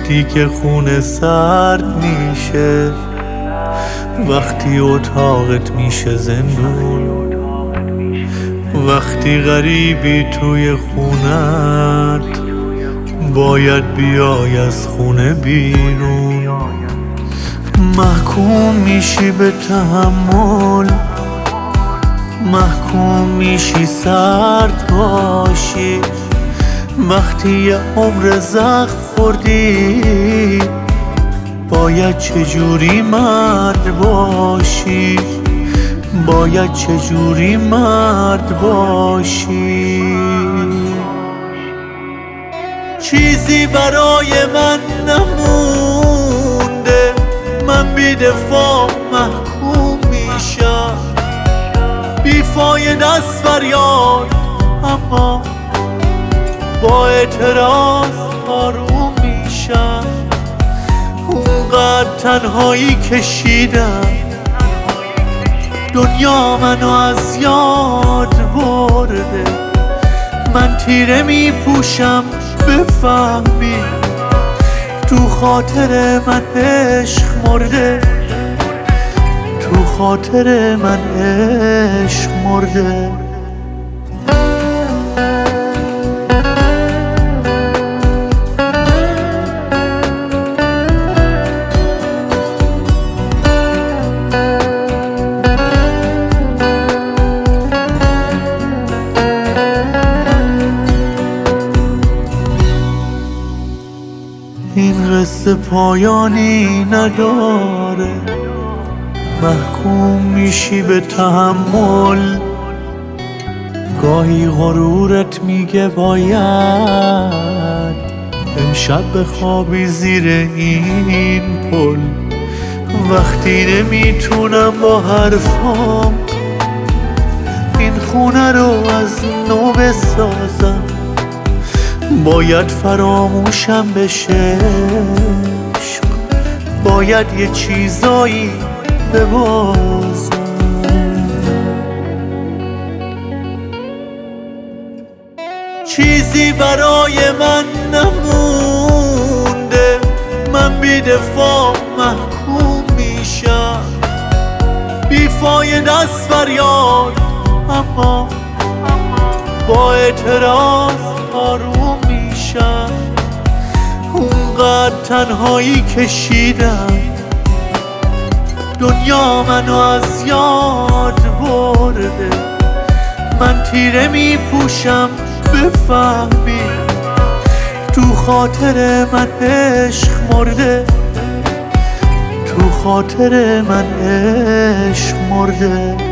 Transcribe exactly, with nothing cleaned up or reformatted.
وقتی که خونه سرد میشه، وقتی اتاقت میشه زندون، وقتی غریبی توی خونت باید بیای از خونه بیرون. محکوم میشی به تحمل، محکوم میشی سرد باشی. وقتی یه عمر زخم خوردی باید چجوری مرد باشی، باید چجوری مرد باشی. چیزی برای من نمونده، من بی دفاع محکوم میشم، بی فایده است فریاد اما با اعتراض آروم میشم. اونقدر تنهایی کشیدم، دنیا منو از یاد برده. من تیره میپوشم بفهمی تو خاطر من عشق مرده، تو خاطر من عشق مرده. این قصه پایانی نداره، محکوم میشی به تحمل. گاهی غرورت میگه باید امشب بخوابی زیر این پل. وقتی نمیتونم با حرفام این خونه رو از نو بسازم، باید فراموشم بشه عشق، باید یه چیزایی ببازم. چیزی برای من نمونده، من بی دفاع محکوم میشم، بی فایده است فریاد اما با اعتراض آروم میشم. اونقدر تنهایی کشیدم، دنیا منو از یاد برده. من تیره میپوشم بفهمی تو خاطر من عشق مرده، تو خاطر من عشق مرده.